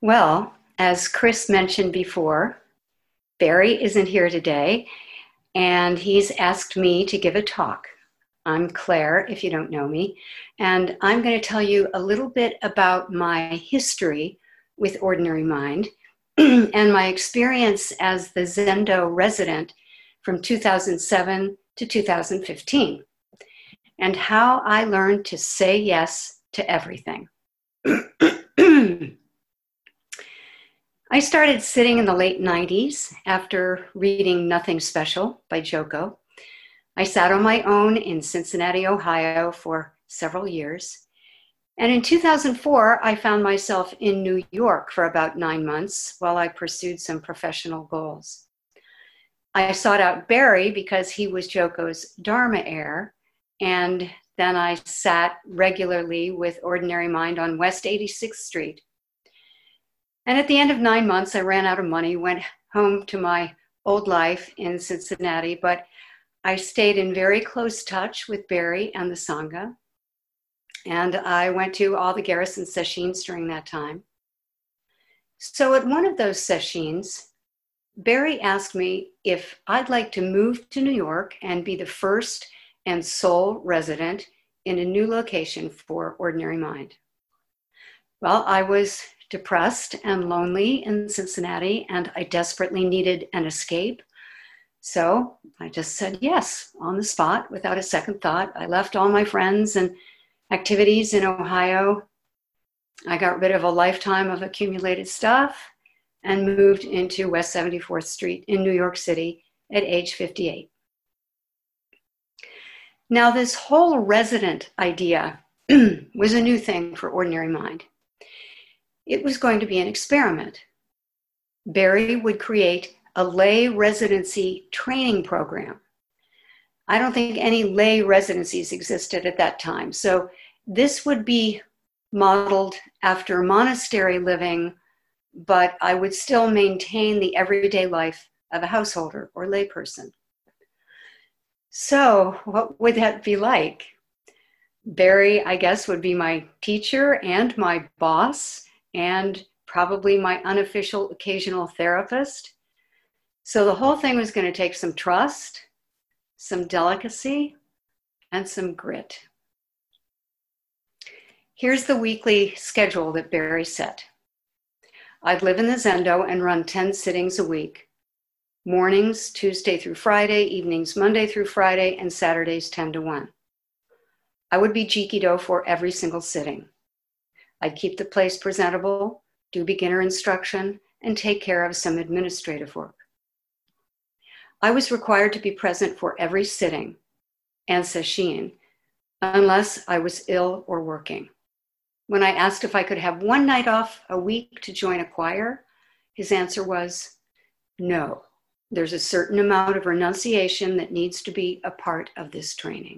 Well, as Chris mentioned before, Barry isn't here today, and he's asked me to give a talk. I'm Claire, if you don't know me, and I'm going to tell you a little bit about my history with Ordinary Mind and my experience as the Zendo resident from 2007 to 2015, and how I learned to say yes to everything. I started sitting in the late 90s after reading Nothing Special by Joko. I sat on my own in Cincinnati, Ohio for several years. And in 2004, I found myself in New York for about 9 months while I pursued some professional goals. I sought out Barry because he was Joko's Dharma heir, and then I sat regularly with Ordinary Mind on West 86th Street. And at the end of 9 months, I ran out of money, went home to my old life in Cincinnati, but I stayed in very close touch with Barry and the Sangha. And I went to all the Garrison sessions during that time. So at one of those sessions, Barry asked me if I'd like to move to New York and be the first and sole resident in a new location for Ordinary Mind. Well, I was depressed and lonely in Cincinnati, and I desperately needed an escape. So I just said yes on the spot without a second thought. I left all my friends and activities in Ohio. I got rid of a lifetime of accumulated stuff and moved into West 74th Street in New York City at age 58. Now, this whole resident idea was a new thing for Ordinary Mind. It was going to be an experiment. Barry would create a lay residency training program. I don't think any lay residencies existed at that time. So this would be modeled after monastery living, but I would still maintain the everyday life of a householder or layperson. So what would that be like? Barry, I guess, would be my teacher and my boss, and probably my unofficial occasional therapist. So the whole thing was going to take some trust, some delicacy, and some grit. Here's the weekly schedule that Barry set. I'd live in the Zendo and run 10 sittings a week. Mornings, Tuesday through Friday, evenings, Monday through Friday, and Saturdays 10 to 1. I would be Jikido for every single sitting. I'd keep the place presentable, do beginner instruction, and take care of some administrative work. I was required to be present for every sitting and sesshin, unless I was ill or working. When I asked if I could have one night off a week to join a choir, his answer was, no, there's a certain amount of renunciation that needs to be a part of this training.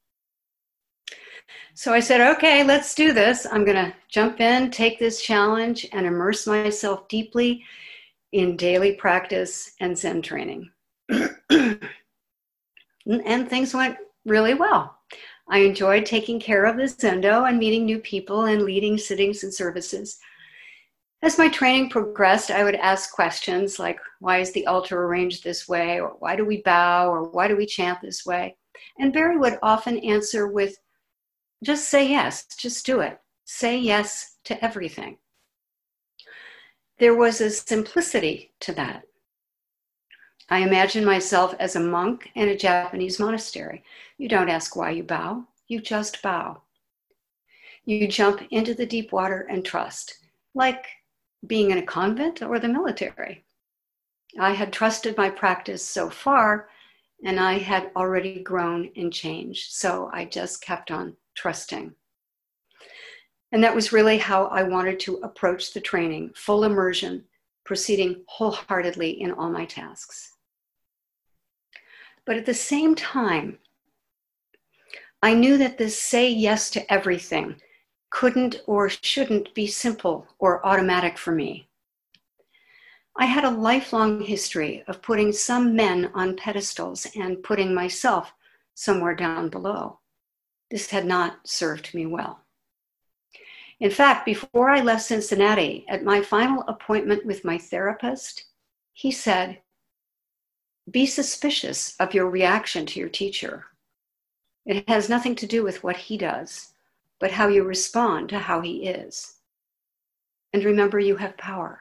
So I said, okay, let's do this. I'm going to jump in, take this challenge, and immerse myself deeply in daily practice and Zen training. And things went really well. I enjoyed taking care of the Zendo and meeting new people and leading sittings and services. As my training progressed, I would ask questions like, why is the altar arranged this way? Or why do we bow? Or why do we chant this way? And Barry would often answer with, just say yes, just do it. Say yes to everything. There was a simplicity to that. I imagine myself as a monk in a Japanese monastery. You don't ask why you bow, you just bow. You jump into the deep water and trust, like being in a convent or the military. I had trusted my practice so far, and I had already grown and changed, so I just kept on trusting. And that was really how I wanted to approach the training, full immersion, proceeding wholeheartedly in all my tasks. But at the same time, I knew that this say yes to everything couldn't or shouldn't be simple or automatic for me. I had a lifelong history of putting some men on pedestals and putting myself somewhere down below. This had not served me well. In fact, before I left Cincinnati, at my final appointment with my therapist, he said, "Be suspicious of your reaction to your teacher. It has nothing to do with what he does, but how you respond to how he is. And remember, you have power."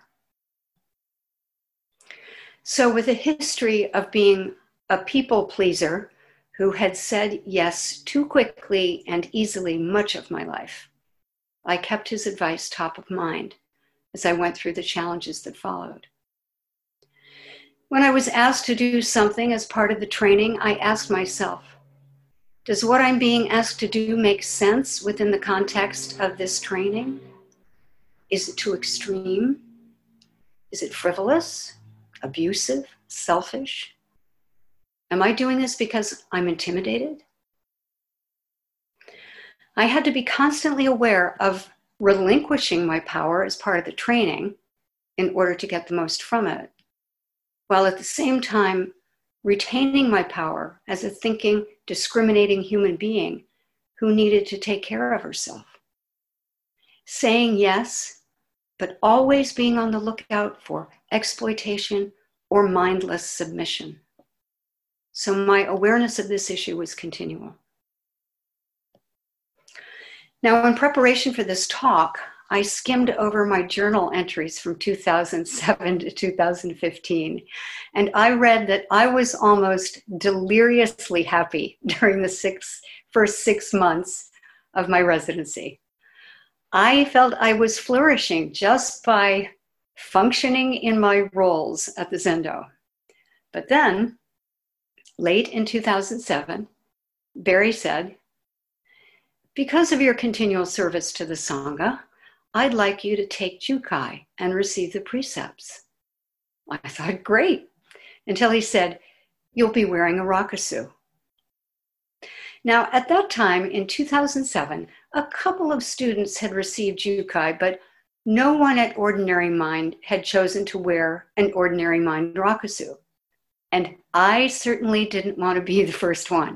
So with a history of being a people pleaser who had said yes too quickly and easily much of my life, I kept his advice top of mind as I went through the challenges that followed. When I was asked to do something as part of the training, I asked myself, does what I'm being asked to do make sense within the context of this training? Is it too extreme? Is it frivolous, abusive, selfish? Am I doing this because I'm intimidated? I had to be constantly aware of relinquishing my power as part of the training in order to get the most from it, while at the same time retaining my power as a thinking, discriminating human being who needed to take care of herself. Saying yes, but always being on the lookout for exploitation or mindless submission. So my awareness of this issue was continual. Now, in preparation for this talk, I skimmed over my journal entries from 2007 to 2015, and I read that I was almost deliriously happy during the first 6 months of my residency. I felt I was flourishing just by functioning in my roles at the Zendo. But then, late in 2007, Barry said, "Because of your continual service to the Sangha, I'd like you to take Jukai and receive the precepts." I thought, great, until he said, "You'll be wearing a rakusu." Now, at that time, in 2007, a couple of students had received Jukai, but no one at Ordinary Mind had chosen to wear an Ordinary Mind rakusu. And I certainly didn't want to be the first one.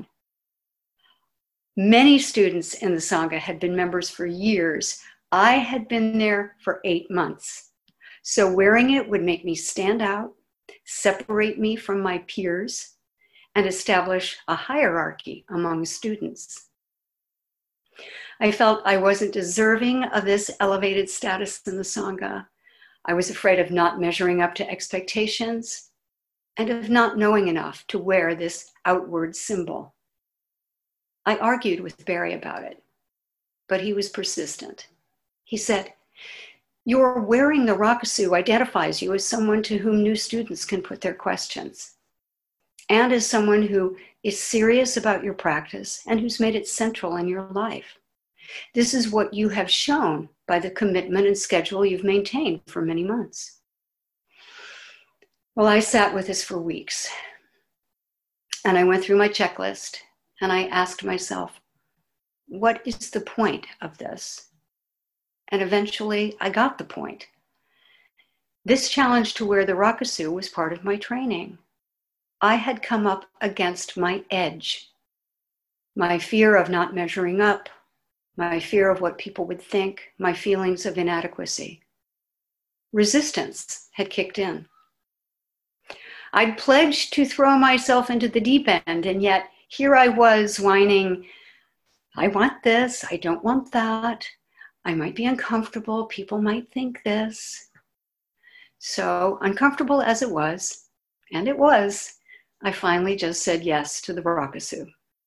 Many students in the Sangha had been members for years. I had been there for 8 months. So wearing it would make me stand out, separate me from my peers, and establish a hierarchy among students. I felt I wasn't deserving of this elevated status in the Sangha. I was afraid of not measuring up to expectations and of not knowing enough to wear this outward symbol. I argued with Barry about it, but he was persistent. He said, "Your wearing the rakusu identifies you as someone to whom new students can put their questions, and as someone who is serious about your practice and who's made it central in your life. This is what you have shown by the commitment and schedule you've maintained for many months." Well, I sat with this for weeks, and I went through my checklist, and I asked myself, what is the point of this? And eventually I got the point. This challenge to wear the rakusu was part of my training. I had come up against my edge, my fear of not measuring up, my fear of what people would think, my feelings of inadequacy. Resistance had kicked in. I'd pledged to throw myself into the deep end, and yet here I was whining, I want this, I don't want that, I might be uncomfortable, people might think this. So uncomfortable as it was, and it was, I finally just said yes to the rakusu.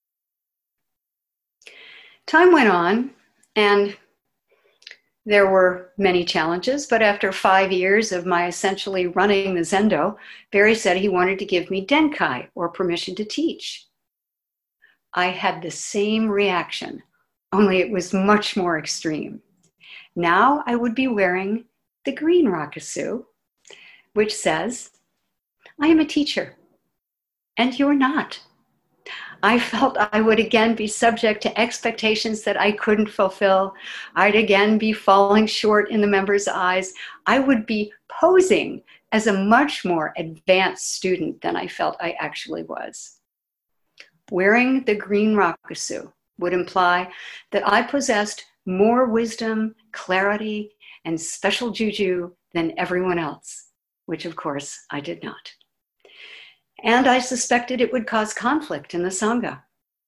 Time went on, and there were many challenges, but after 5 years of my essentially running the Zendo, Barry said he wanted to give me Denkai, or permission to teach. I had the same reaction, only it was much more extreme. Now I would be wearing the green rakusu, which says, "I am a teacher, and you're not." I felt I would again be subject to expectations that I couldn't fulfill. I'd again be falling short in the members' eyes. I would be posing as a much more advanced student than I felt I actually was. Wearing the green rakusu would imply that I possessed more wisdom, clarity, and special juju than everyone else, which of course I did not. And I suspected it would cause conflict in the Sangha.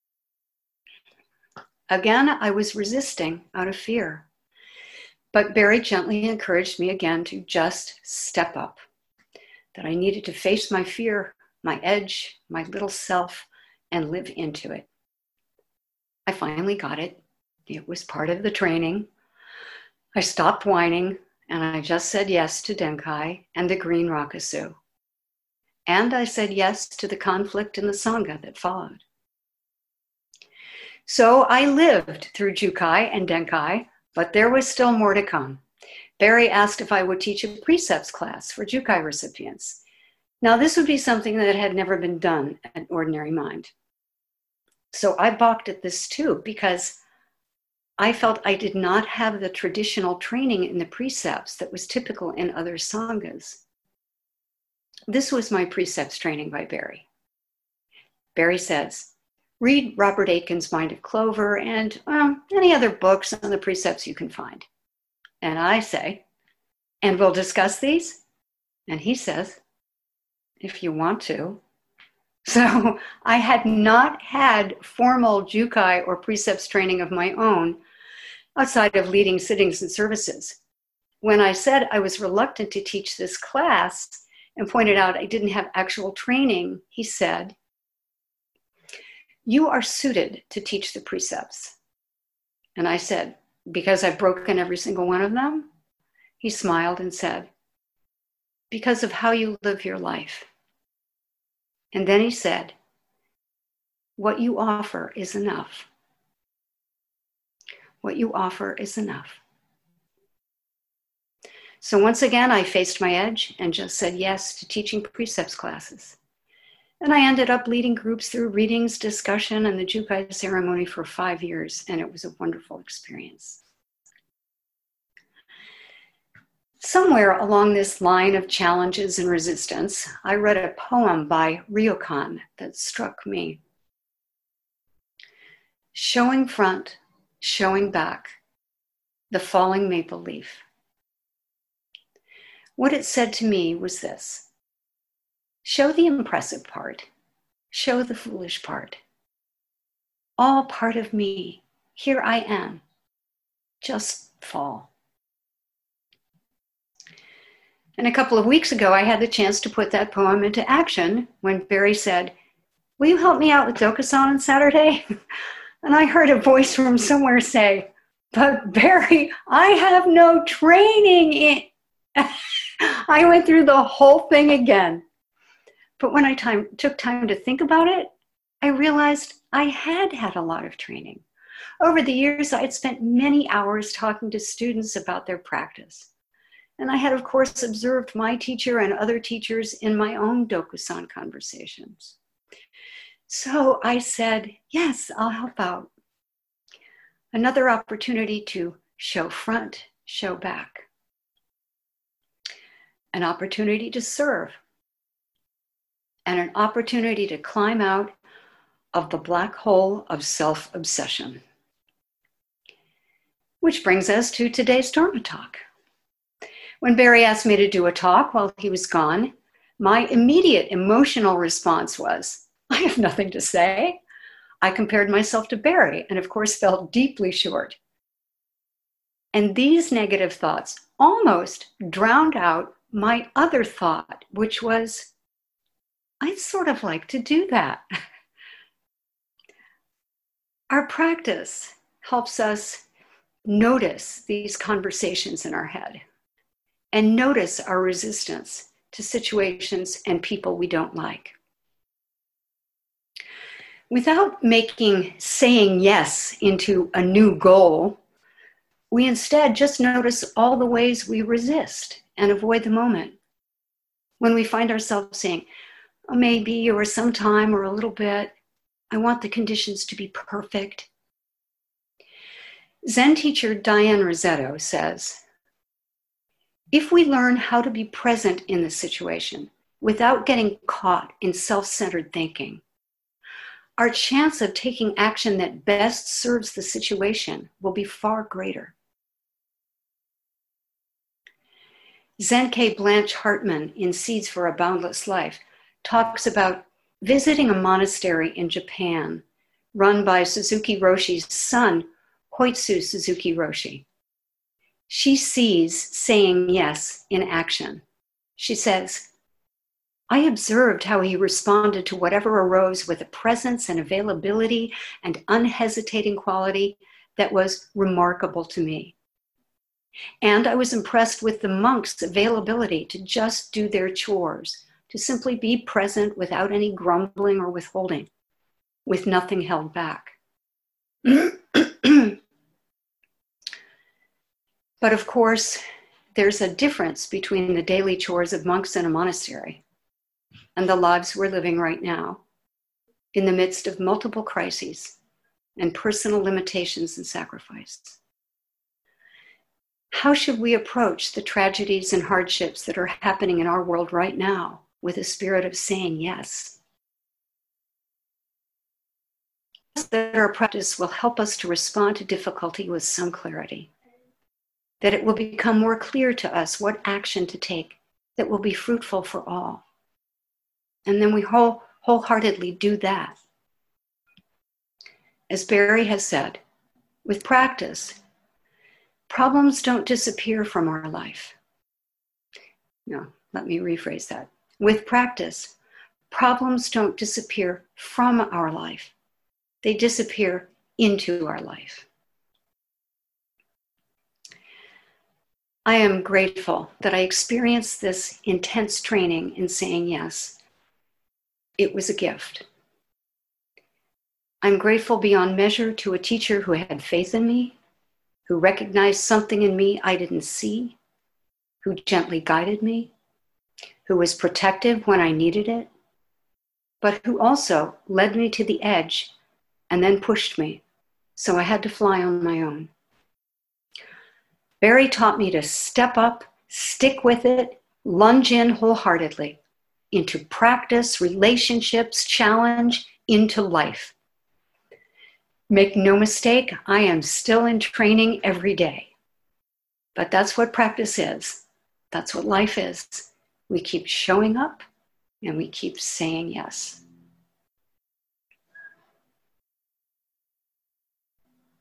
Again, I was resisting out of fear. But Barry gently encouraged me again to just step up, that I needed to face my fear, my edge, my little self, and live into it. I finally got it. It was part of the training. I stopped whining, and I just said yes to Denkai and the green Rakusu. And I said yes to the conflict in the Sangha that followed. So I lived through Jukai and Denkai, but there was still more to come. Barry asked if I would teach a precepts class for Jukai recipients. Now, this would be something that had never been done at Ordinary Mind. So I balked at this too, because I felt I did not have the traditional training in the precepts that was typical in other Sanghas. This was my precepts training by Barry. Barry says, read Robert Aitken's Mind of Clover and any other books on the precepts you can find. And I say, and we'll discuss these? And he says, if you want to. So I had not had formal Jukai or precepts training of my own outside of leading sittings and services. When I said I was reluctant to teach this class and pointed out I didn't have actual training, he said, you are suited to teach the precepts. And I said, because I've broken every single one of them? He smiled and said, because of how you live your life. And then he said, what you offer is enough. What you offer is enough. So once again, I faced my edge and just said yes to teaching precepts classes. And I ended up leading groups through readings, discussion, and the Jukai ceremony for 5 years, and it was a wonderful experience. Somewhere along this line of challenges and resistance, I read a poem by Ryokan that struck me. Showing front, showing back, the falling maple leaf. What it said to me was this: show the impressive part, show the foolish part. All part of me, here I am, just fall. And a couple of weeks ago, I had the chance to put that poem into action when Barry said, will you help me out with Dokusan on Saturday? And I heard a voice from somewhere say, but Barry, I have no training in. I went through the whole thing again. But when I took time to think about it, I realized I had had a lot of training. Over the years, I had spent many hours talking to students about their practice. And I had, of course, observed my teacher and other teachers in my own Dokusan conversations. So I said, yes, I'll help out. Another opportunity to show front, show back. An opportunity to serve. And an opportunity to climb out of the black hole of self-obsession. Which brings us to today's Dharma talk. When Barry asked me to do a talk while he was gone, my immediate emotional response was, I have nothing to say. I compared myself to Barry and of course felt deeply short. And these negative thoughts almost drowned out my other thought, which was, I'd sort of like to do that. Our practice helps us notice these conversations in our head and notice our resistance to situations and people we don't like. Without making saying yes into a new goal, we instead just notice all the ways we resist and avoid the moment. When we find ourselves saying, oh, maybe, or sometime, or a little bit, I want the conditions to be perfect. Zen teacher Diane Rossetto says, if we learn how to be present in the situation without getting caught in self-centered thinking, our chance of taking action that best serves the situation will be far greater. Zenke Blanche Hartman in Seeds for a Boundless Life talks about visiting a monastery in Japan run by Suzuki Roshi's son, Hoitsu Suzuki Roshi. She sees saying yes in action. She says, I observed how he responded to whatever arose with a presence and availability and unhesitating quality that was remarkable to me. And I was impressed with the monks' availability to just do their chores, to simply be present without any grumbling or withholding, with nothing held back. But of course, there's a difference between the daily chores of monks in a monastery and the lives we're living right now, in the midst of multiple crises and personal limitations and sacrifice. How should we approach the tragedies and hardships that are happening in our world right now with a spirit of saying yes? That our practice will help us to respond to difficulty with some clarity, that it will become more clear to us what action to take that will be fruitful for all. And then we wholeheartedly do that. As Barry has said, with practice, problems don't disappear from our life. No, let me rephrase that. With practice, problems don't disappear from our life. They disappear into our life. I am grateful that I experienced this intense training in saying yes. It was a gift. I'm grateful beyond measure to a teacher who had faith in me, who recognized something in me I didn't see, who gently guided me, who was protective when I needed it, but who also led me to the edge and then pushed me, so I had to fly on my own. Barry taught me to step up, stick with it, lunge in wholeheartedly into practice, relationships, challenge, into life. Make no mistake, I am still in training every day. But that's what practice is. That's what life is. We keep showing up and we keep saying yes.